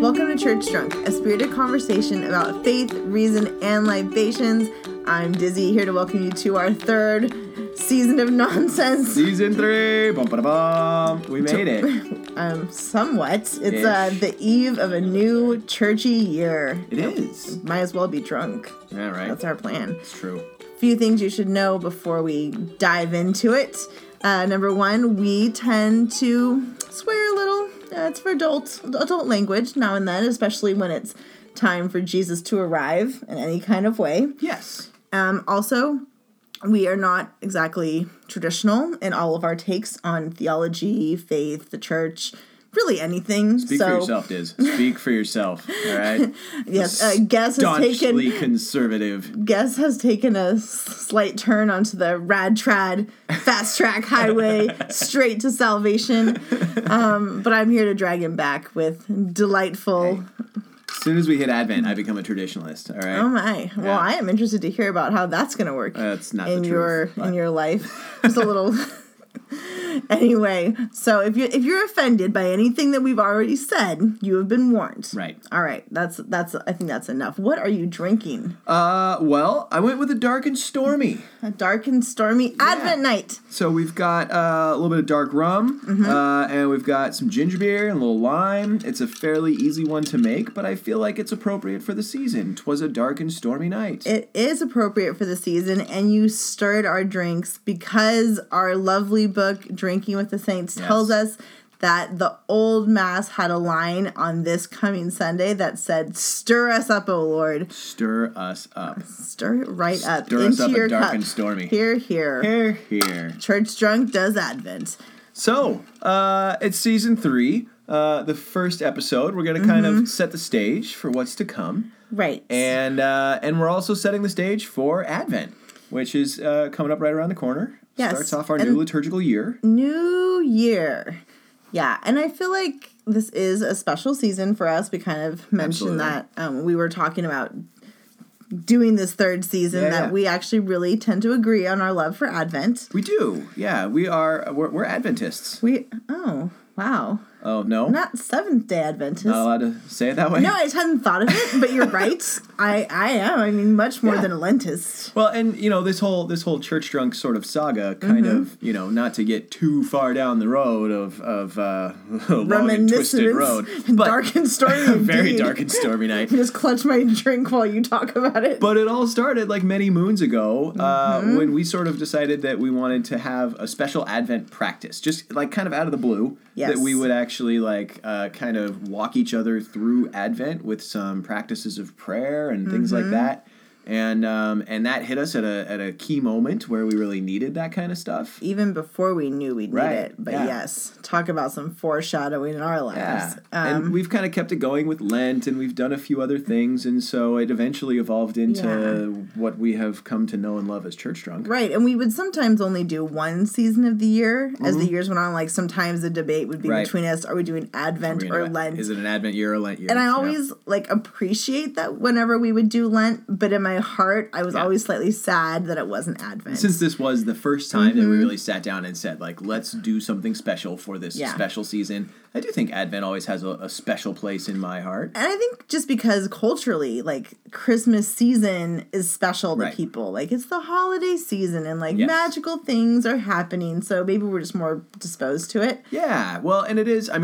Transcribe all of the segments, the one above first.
Welcome to Church Drunk, a spirited conversation about faith, reason, and libations. I'm Dizzy, here to welcome you to our third season of nonsense. Season 3! Bum-ba-da-bum. We made it. Somewhat. It's the eve of a new churchy year. It is. Might as well be drunk. Yeah, right. That's our plan. It's true. A few things you should know before we dive into it. Number one, we tend to swear a little. It's for adult language now and then, especially when it's time for Jesus to arrive in any kind of way. Yes. Also, we are not exactly traditional in all of our takes on theology, faith, the church, really anything. Speak for yourself, Diz. Speak for yourself, all right? Yes, Guess has taken a slight turn onto the rad trad fast track highway straight to salvation. But I'm here to drag him back with delightful. Hey. As soon as we hit Advent, I become a traditionalist, all right? Oh my. Yeah. Well, I am interested to hear about how that's going to work that's not in the truth, in your life. Just a little. Anyway, so if you're offended by anything that we've already said, you have been warned. Right. All right. That's I think that's enough. What are you drinking? Well, I went with a dark and stormy. A dark and stormy Advent night. So we've got a little bit of dark rum, and we've got some ginger beer and a little lime. It's a fairly easy one to make, but I feel like it's appropriate for the season. 'Twas a dark and stormy night. It is appropriate for the season, and you stirred our drinks because our lovely book, Drinking with the Saints, tells us that the old Mass had a line on this coming Sunday that said, "Stir us up, O Lord." Stir us up. Stir it right up Stir into us up your dark cup. And stormy. Here, here. Here, here. Church Drunk does Advent. So, it's season 3, the first episode. We're going to kind of set the stage for what's to come. Right. And we're also setting the stage for Advent, which is coming up right around the corner. Yes. Starts off our new liturgical year. New year. Yeah, and I feel like this is a special season for us. We kind of mentioned that we were talking about doing this third season we actually really tend to agree on our love for Advent. We do. Yeah, we're Adventists. Oh, wow. Oh, no? Not Seventh-day Adventists. Not allowed to say it that way? No, I just hadn't thought of it, but you're right. I am. I mean, much more than a Lentist. Well, and, this whole Church Drunk sort of saga kind of, not to get too far down the road of long and twisted road. But dark and stormy very dark and stormy night. Just clutch my drink while you talk about it. But it all started like many moons ago when we sort of decided that we wanted to have a special Advent practice, just like kind of out of the blue. Yes. That we would actually kind of walk each other through Advent with some practices of prayer and things like that. And that hit us at a key moment where we really needed that kind of stuff. Even before we knew we'd need it. But yes, talk about some foreshadowing in our lives. Yeah. And we've kind of kept it going with Lent, and we've done a few other things, and so it eventually evolved into what we have come to know and love as Church Drunk. Right, and we would sometimes only do one season of the year. As the years went on, like sometimes the debate would be between us, are we doing Advent or Lent? Is it an Advent year or Lent year? And I always appreciate that whenever we would do Lent, but in my heart, I was always slightly sad that it wasn't Advent. Since this was the first time that we really sat down and said, let's do something special for this special season, I do think Advent always has a special place in my heart. And I think just because culturally, Christmas season is special to people. It's the holiday season and, magical things are happening, so maybe we're just more disposed to it. Yeah, well, and it is,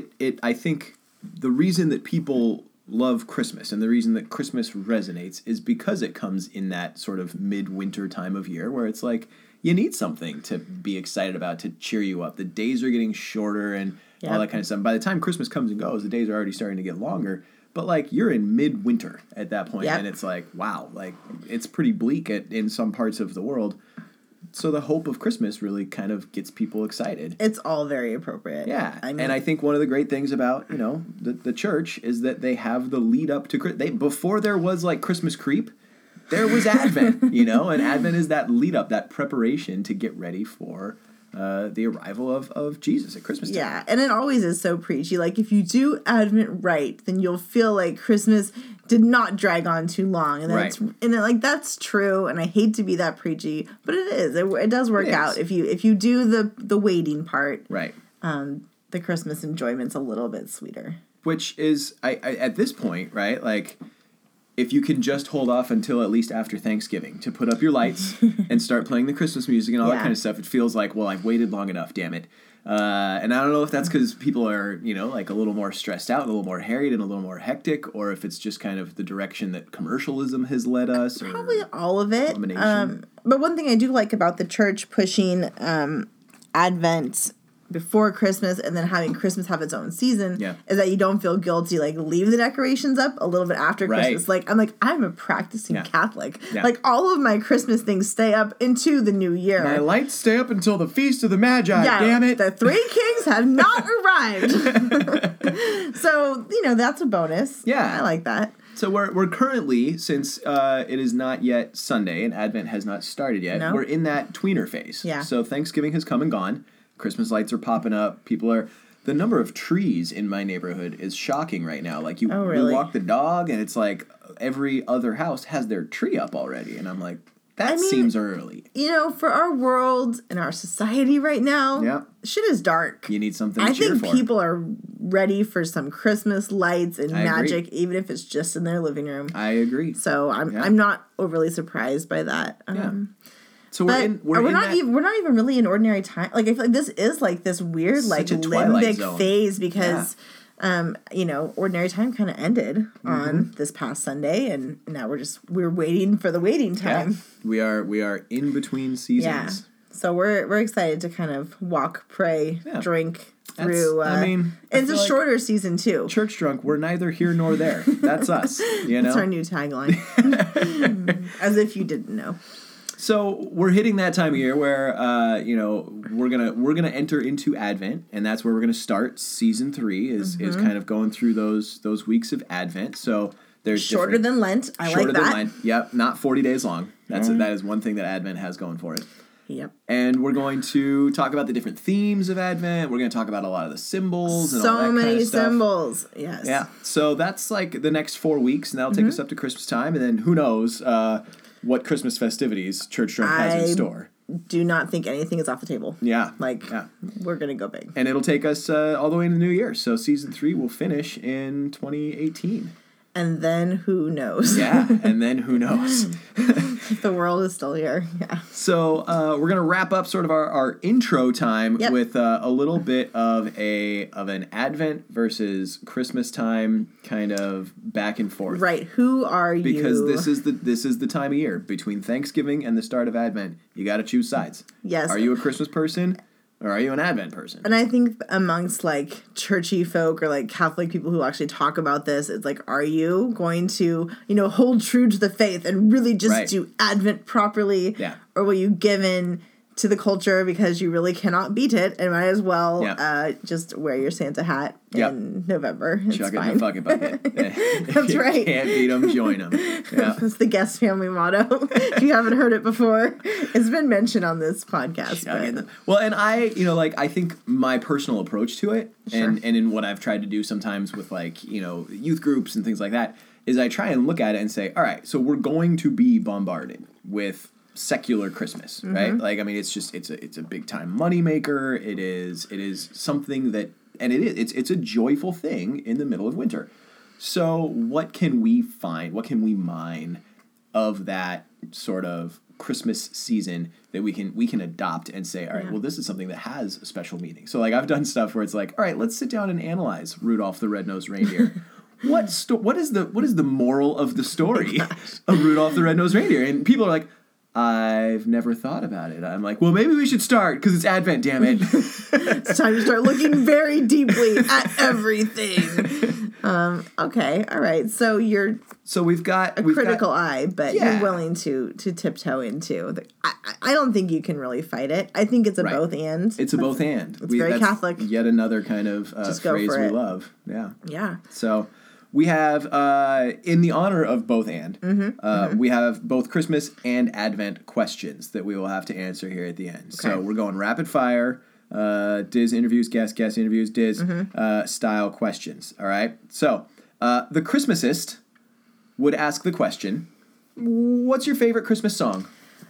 I think the reason that people love Christmas and the reason that Christmas resonates is because it comes in that sort of midwinter time of year where it's you need something to be excited about to cheer you up. The days are getting shorter and all that kind of stuff. By the time Christmas comes and goes, the days are already starting to get longer. But you're in midwinter at that point, and it's wow, it's pretty bleak in some parts of the world. So the hope of Christmas really kind of gets people excited. It's all very appropriate. Yeah, and I think one of the great things about the church is that they have the lead up to before there was Christmas creep, there was Advent, and Advent is that lead up, that preparation to get ready for the arrival of Jesus at Christmas time. Yeah, and it always is so preachy. If you do Advent right, then you'll feel like Christmas did not drag on too long. And that's true, and I hate to be that preachy, but it is. It does work out if you do the waiting part. Right. the Christmas enjoyment's a little bit sweeter. Which is, I at this point, right, like, if you can just hold off until at least after Thanksgiving to put up your lights and start playing the Christmas music and all that kind of stuff, it feels like, well, I've waited long enough, damn it. And I don't know if that's because people are, like a little more stressed out, a little more harried, and a little more hectic, or if it's just kind of the direction that commercialism has led us. Probably all of it. Combination. But one thing I do like about the church pushing Advent before Christmas and then having Christmas have its own season is that you don't feel guilty. Like, leave the decorations up a little bit after Christmas. Like, I'm a practicing Catholic. Like, all of my Christmas things stay up into the new year. My lights stay up until the Feast of the Magi, damn it. The three kings have not arrived. So, that's a bonus. Yeah. I like that. So we're currently, since it is not yet Sunday and Advent has not started yet, we're in that tweener phase. Yeah. So Thanksgiving has come and gone. Christmas lights are popping up. The number of trees in my neighborhood is shocking right now. Like, you walk the dog and it's like every other house has their tree up already. And I'm like, that seems early. For our world and our society right now, shit is dark. You need something to cheer for. I think people are ready for some Christmas lights and magic, even if it's just in their living room. I agree. So I'm not overly surprised by that. So we're not even really in ordinary time. Like, I feel like this is like this weird like limbic phase because ordinary time kind of ended on this past Sunday, and now we're waiting for the waiting time. Yeah. We are in between seasons. Yeah. So we're excited to kind of walk, pray, drink through. It's a shorter season too. Church drunk. We're neither here nor there. That's us. That's our new tagline. As if you didn't know. So we're hitting that time of year where we're gonna enter into Advent, and that's where we're gonna start. Season 3 is kind of going through those weeks of Advent. So there's shorter than Lent. I like that. Shorter than Lent. Yep, not 40 days long. That is one thing that Advent has going for it. Yep. And we're going to talk about the different themes of Advent. We're going to talk about a lot of the symbols and all that kind of stuff. So many symbols. Yes. Yeah. So that's like the next 4 weeks, and that'll take us up to Christmas time, and then who knows what Christmas festivities Church Drunk has in store. Do not think anything is off the table. Yeah. We're going to go big. And it'll take us all the way into the new year. So season 3 will finish in 2018. And then who knows? Yeah, and then who knows? The world is still here. Yeah. So we're gonna wrap up sort of our intro time with a little bit of an Advent versus Christmas time kind of back and forth. Right. Who are you? Because this is the time of year between Thanksgiving and the start of Advent. You got to choose sides. Yes. Are you a Christmas person? Or are you an Advent person? And I think amongst like churchy folk or like Catholic people who actually talk about this, it's like, are you going to, hold true to the faith and really just do Advent properly? Yeah. Or will you give in to the culture because you really cannot beat it and might as well just wear your Santa hat in November? Chuck it in the fucking bucket. That's right. Can't beat them, join them. Yeah. That's the Guest family motto. If you haven't heard it before, it's been mentioned on this podcast. Well, and I think my personal approach to it and in what I've tried to do sometimes with youth groups and things like that is I try and look at it and say, all right, so we're going to be bombarded with secular Christmas, right? Like, it's a big time moneymaker. It is something that, and it's a joyful thing in the middle of winter. So what can we find? What can we mine of that sort of Christmas season that we can adopt and say, all right, well, this is something that has a special meaning. So like I've done stuff where it's like, all right, let's sit down and analyze Rudolph the Red-Nosed Reindeer. What is the moral of the story of Rudolph the Red-Nosed Reindeer? And people are like, I've never thought about it. I'm like, well, maybe we should start because it's Advent, damn it. It's time to start looking very deeply at everything. Okay, all right. So we've got a critical eye, but you're willing to tiptoe into. I don't think you can really fight it. I think it's a both and. It's a both and. It's very Catholic. Yet another kind of phrase we love. Yeah. Yeah. So we have, in the honor of both and, we have both Christmas and Advent questions that we will have to answer here at the end. Okay. So we're going rapid fire, Diz interviews, guest interviews, Diz style questions. All right? So the Christmasist would ask the question, what's your favorite Christmas song?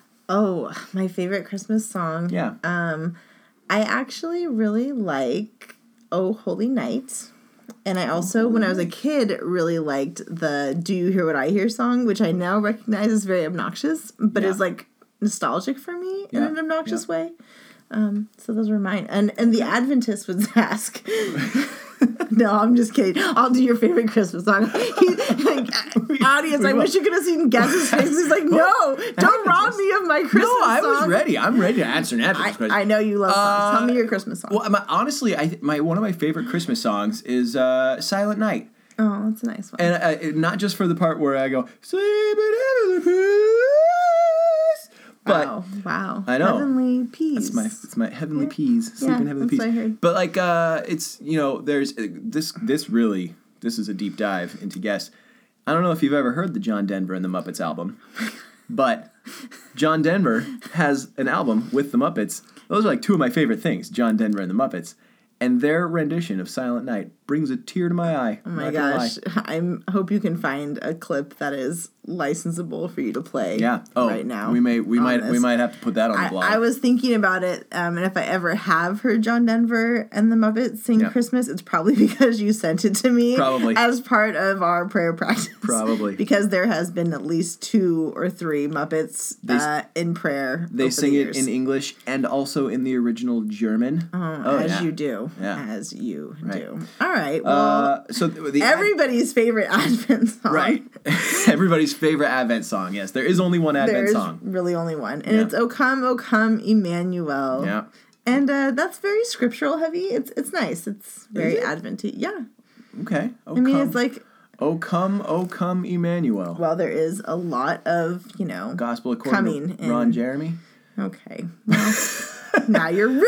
Oh, my favorite Christmas song? Yeah. I actually really like Oh Holy Night. And I also, when I was a kid, really liked the Do You Hear What I Hear song, which I now recognize is very obnoxious, but is like nostalgic for me in an obnoxious way. So those were mine. And the Adventist would ask... No, I'm just kidding. I'll do your favorite Christmas song. Audience, I wish you could have seen Gaz's face. He's like, no, don't rob me of my Christmas song. No, I was ready. I'm ready to answer an Adventist question. I know you love songs. Tell me your Christmas song. Well, honestly, one of my favorite Christmas songs is Silent Night. Oh, that's a nice one. And not just for the part where I go, sleep in heavenly peace. But wow. I know. Heavenly peas. It's my heavenly peas. Sleep in heavenly peas. That's what I heard. But like it's there's this is a deep dive into Guess. I don't know if you've ever heard the John Denver and the Muppets album. But John Denver has an album with the Muppets. Those are like two of my favorite things, John Denver and the Muppets. And their rendition of Silent Night brings a tear to my eye. Oh my gosh. I hope you can find a clip that is licensable for you to play right now. We might have to put that on the blog. I was thinking about it, and if I ever have heard John Denver and the Muppets sing Christmas, it's probably because you sent it to me as part of our prayer practice. Probably. Because there has been at least 2 or 3 Muppets in prayer. They sing it in English and also in the original German. You do. Yeah. As you do. All right. Well, so everybody's favorite Advent song. Right. Everybody's favorite Advent song. Yes, there is only one Advent song. There's really only one. And it's O Come, Emmanuel. Yeah. And that's very scriptural heavy. It's nice. It's very Advent-y. Yeah. Okay. It's like... O come, Emmanuel. Well, there is a lot of, Gospel according to Ron Jeremy. Okay. Well, now you're ruining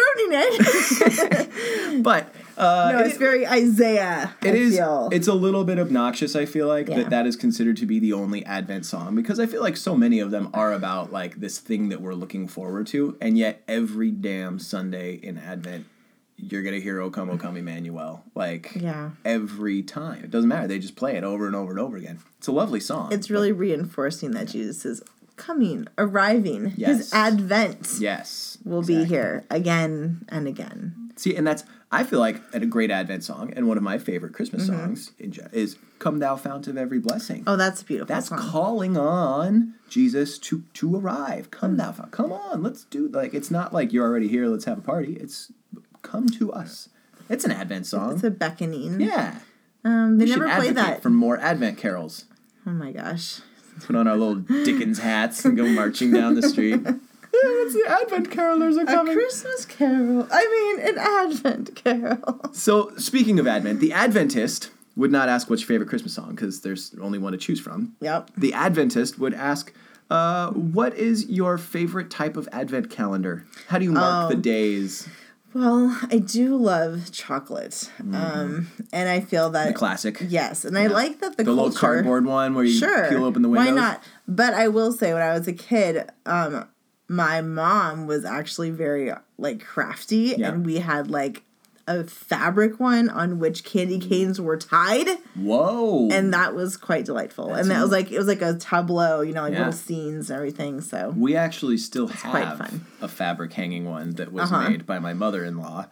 it. But... it's very Isaiah. It's a little bit obnoxious, I feel like, that is considered to be the only Advent song, because I feel like so many of them are about, like, this thing that we're looking forward to, and yet every damn Sunday in Advent, you're going to hear O Come, Emmanuel. Like, every time. It doesn't matter. They just play it over and over and over again. It's a lovely song. It's really reinforcing that Jesus is coming, arriving. His Advent will be here again and again. See, and I feel like a great Advent song, and one of my favorite Christmas songs is Come Thou Fount of Every Blessing. Oh, that's a beautiful song. That's calling on Jesus to arrive. Come Thou Fount. Come on, let's do, it's not like you're already here, let's have a party. It's come to us. It's an Advent song. It's a beckoning. Yeah. They never play that. For more Advent carols. Oh my gosh. Put on our little Dickens hats and go marching down the street. It's the Advent carolers are coming. A Christmas carol. An Advent carol. So, speaking of Advent, the Adventist would not ask what's your favorite Christmas song, because there's only one to choose from. Yep. The Adventist would ask, what is your favorite type of Advent calendar? How do you mark the days? Well, I do love chocolate. And I feel that... The classic. Yes, and I like that the culture... little cardboard one where you peel open the windows. Why not? But I will say, when I was a kid... my mom was actually very, crafty, and we had, a fabric one on which candy canes were tied. Whoa. And that was quite delightful. And that was, it was like a tableau, little scenes and everything, so. We actually still have a fabric hanging one that was made by my mother-in-law,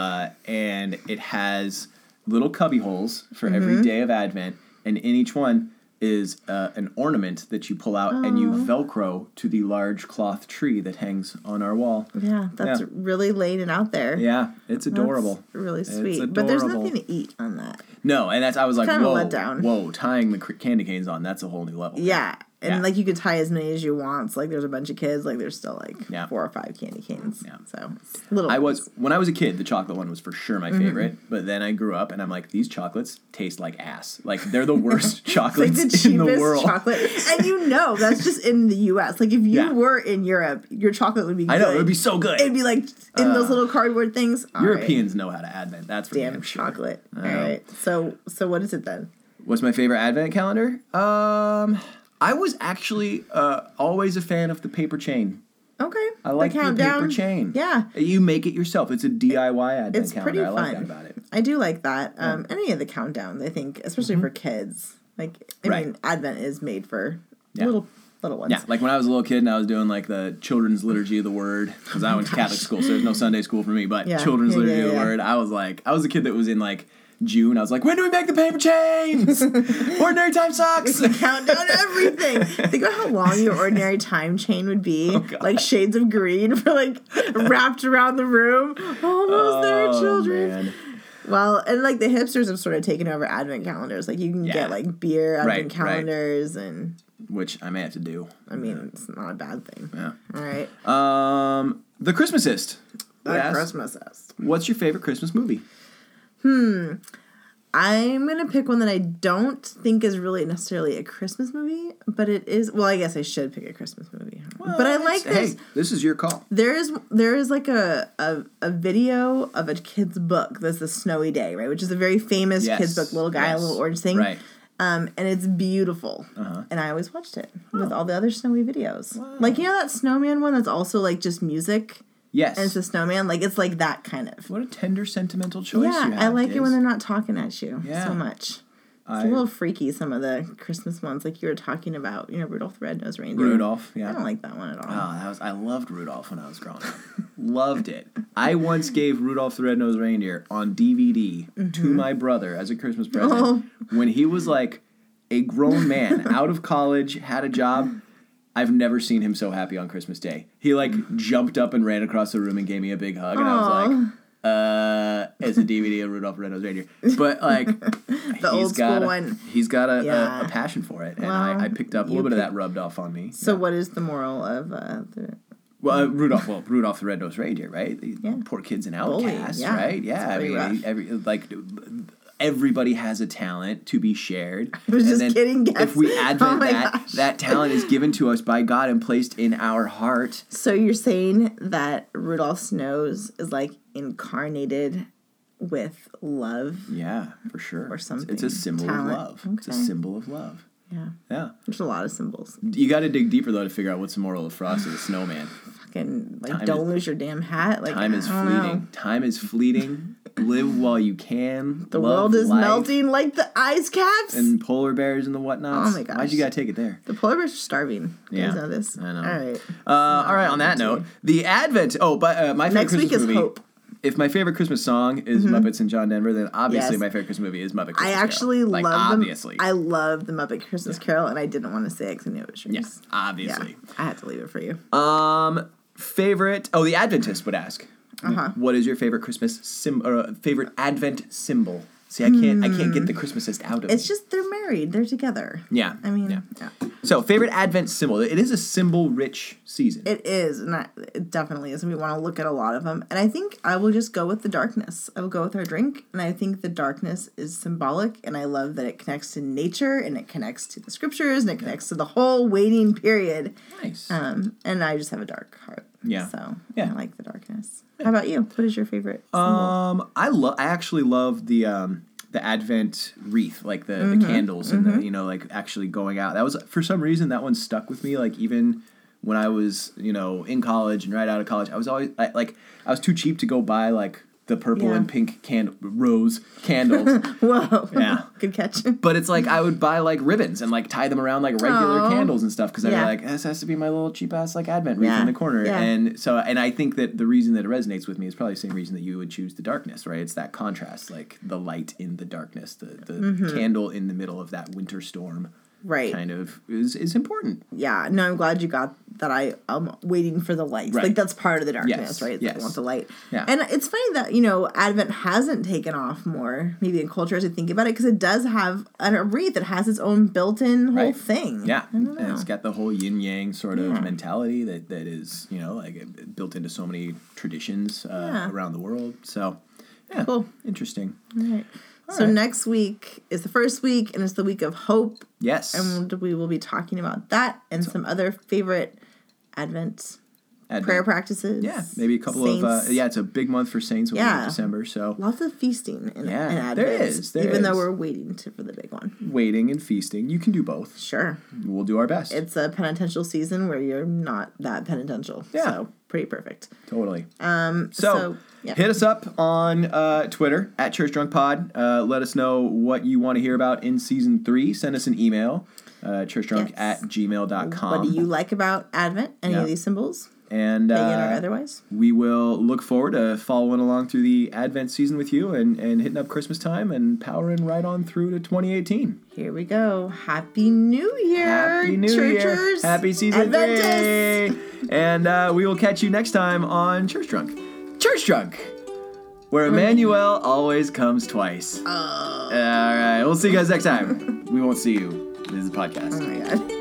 and it has little cubby holes for every day of Advent, and in each one is an ornament that you pull out and you Velcro to the large cloth tree that hangs on our wall. Yeah, that's really laying it out there. Yeah, it's adorable. That's really sweet. But there's nothing to eat on that. No, and I was like, kind of let down. Whoa, tying the candy canes on, that's a whole new level. Yeah. And, you could tie as many as you want. So, there's a bunch of kids. There's still, 4 or 5 candy canes. Yeah. So, little when I was a kid, the chocolate one was for sure my favorite. But then I grew up, and I'm like, these chocolates taste like ass. They're the worst chocolates in the world. Chocolate. And that's just in the U.S. If you were in Europe, your chocolate would be good. I know, it would be so good. It'd be, in those little cardboard things. Europeans know how to Advent. That's for damn chocolate. All right. So what is it then? What's my favorite Advent calendar? I was actually always a fan of the paper chain. Okay. I like the paper chain. Yeah. You make it yourself. It's a DIY Advent calendar. It's pretty fun. I like that about it. I do like that. Any of the countdowns, I think, especially for kids. Advent is made for little little ones. Yeah, like when I was a little kid and I was doing like the children's liturgy of the word, because I went to Catholic school, so there's no Sunday school for me, but children's liturgy of the word, I was a kid that was in like June. I was like, when do we make the paper chains? Ordinary time socks. We count down everything. Think about how long your ordinary time chain would be. Like shades of green for like wrapped around the room. Almost there, children. Man. Well, and like the hipsters have sort of taken over advent calendars. Like you can get like beer advent calendars and which I may have to do. I mean, it's not a bad thing. Yeah. All right. The Christmasist. The Christmasist. What's your favorite Christmas movie? I'm going to pick one that I don't think is really necessarily a Christmas movie, but it is. Well, I guess I should pick a Christmas movie. Well, but I like this. Hey, this is your call. There is like a video of a kid's book. That's The Snowy Day, right? Which is a very famous kid's book, little guy, a little orange thing. Right. And it's beautiful. And I always watched it with all the other snowy videos. Wow. Like, you know that snowman one that's also like just music? Yes. And it's a snowman. Like, it's like that kind of. What a tender, sentimental choice you have, I like it when they're not talking at you so much. It's a a little freaky, some of the Christmas ones, like you were talking about, you know, Rudolph the Red-Nosed Reindeer. Rudolph, yeah. I don't like that one at all. Oh, I loved Rudolph when I was growing up. Loved it. I once gave Rudolph the Red-Nosed Reindeer on DVD to my brother as a Christmas present when he was like a grown man, out of college, had a job. I've never seen him so happy on Christmas Day. He like jumped up and ran across the room and gave me a big hug, and I was like, it's a DVD of Rudolph the Red-Nosed Reindeer. But like the old school one. He's got a passion for it, and I picked up a little bit of that rubbed off on me. So what is the moral of the... Rudolph the Red-Nosed Reindeer, right? Poor kids and outcasts, right? Yeah, I mean, everybody has a talent to be shared. I was just kidding, guys. If we advent that talent is given to us by God and placed in our heart. So you're saying that Rudolph's nose is like incarnated with love? Yeah, for sure. Or something. It's a symbol of love. Okay. It's a symbol of love. Yeah. There's a lot of symbols. You got to dig deeper though to figure out what's the moral of Frosty the Snowman. Fucking like, don't lose your damn hat. Like, time is fleeting. Time is fleeting. Live while you can. The world is melting like the ice caps. And polar bears and the whatnots. Oh my gosh. Why'd you gotta take it there? The polar bears are starving. You guys know this? I know. All right. All right, on that note, the Advent. Oh, but my favorite Christmas movie. Next week is Hope. If my favorite Christmas song is Muppets and John Denver, then obviously my favorite Christmas movie is Muppet Christmas Carol. I actually love obviously. I love the Muppet Christmas Carol, and I didn't want to say it because I knew it was yours. Yes, obviously. Yeah, I had to leave it for you. Favorite. Oh, the Adventist would ask. What is your favorite Christmas favorite Advent symbol? See, I can't get the Christmasist out of it. It's just they're married. They're together. Yeah. I mean, yeah. So, favorite Advent symbol. It is a symbol-rich season. It is, and it definitely is. And we want to look at a lot of them. And I think I will just go with the darkness. I will go with our drink. And I think the darkness is symbolic. And I love that it connects to nature, and it connects to the scriptures, and it connects to the whole waiting period. Nice. And I just have a dark heart. Yeah. So, I like the darkness. How about you? What is your favorite symbol? I actually love the Advent wreath, like the candles and the, like actually going out. That was, for some reason, that one stuck with me. Like even when I was, in college and right out of college, I was always I was too cheap to go buy like the purple and pink rose candles. Whoa. Yeah. Good catch. But it's like I would buy like ribbons and like tie them around like regular candles and stuff because I'd be like, this has to be my little cheap ass like Advent wreath in the corner. Yeah. And I think that the reason that it resonates with me is probably the same reason that you would choose the darkness, right? It's that contrast, like the light in the darkness, the candle in the middle of that winter storm. Right. Kind of is important. Yeah. No, I'm glad you got that. I'm waiting for the light. Right. Like that's part of the darkness, right? Yes. I want the light. Yeah. And it's funny that, Advent hasn't taken off more, maybe in culture as I think about it, because it does have a wreath that has its own built-in whole thing. Yeah. And it's got the whole yin-yang sort of mentality that is, like built into so many traditions around the world. So, yeah. Cool. Interesting. All right. So next week is the first week, and it's the week of hope. Yes. And we will be talking about that and some other favorite Advent Advent. Prayer practices. Yeah, maybe a couple saints. of it's a big month for saints over December, so lots of feasting in Advent. there is. Even though we're waiting for the big one. Waiting and feasting. You can do both. Sure. We'll do our best. It's a penitential season where you're not that penitential. Yeah. So pretty perfect. Totally. So hit us up on Twitter at ChurchDrunkPod. Let us know what you want to hear about in season 3. Send us an email, churchdrunk@gmail.com. What do you like about Advent? Any of these symbols? And pagan or otherwise? We will look forward to following along through the Advent season with you and hitting up Christmas time and powering right on through to 2018. Here we go. Happy New Year, Happy New Churchers. Year. Happy season Adventists. 3. And we will catch you next time on Church Drunk. Church Drunk, where Emmanuel always comes twice. All right. We'll see you guys next time. We won't see you. This is a podcast. Oh, my God.